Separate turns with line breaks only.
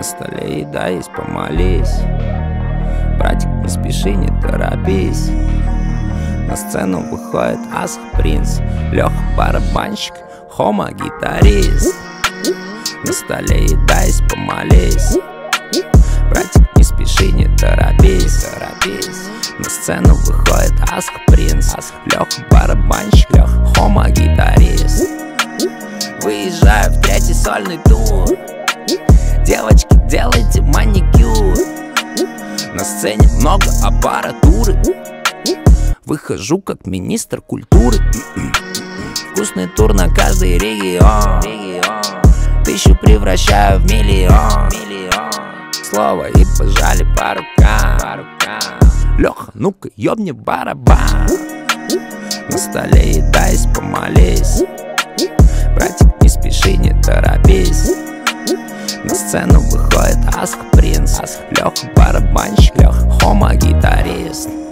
столе еда есть, помолись. Братик, не спеши, не торопись. На сцену выходит Асх Принц, Леха барабанщик, Хома гитарист. На столе еда есть, помолись. Братик, не спеши, не торопись. На сцену выходит Асх Принц, Леха барабанщик, Хома гитарист. Выезжаю в 3-й сольный тур. Девочки, делайте маникюр. На сцене много аппаратуры. Выхожу как министр культуры. Вкусный тур на каждый регион. 1000 превращаю в миллион. Слово и пожали по рукам. Леха, ну-ка ёбни барабан. На столе еда есть, помолись. Братик, не спеши, не торопись. На сцену выходит Асх Принц, Леха барабанщик, Хома гитарист.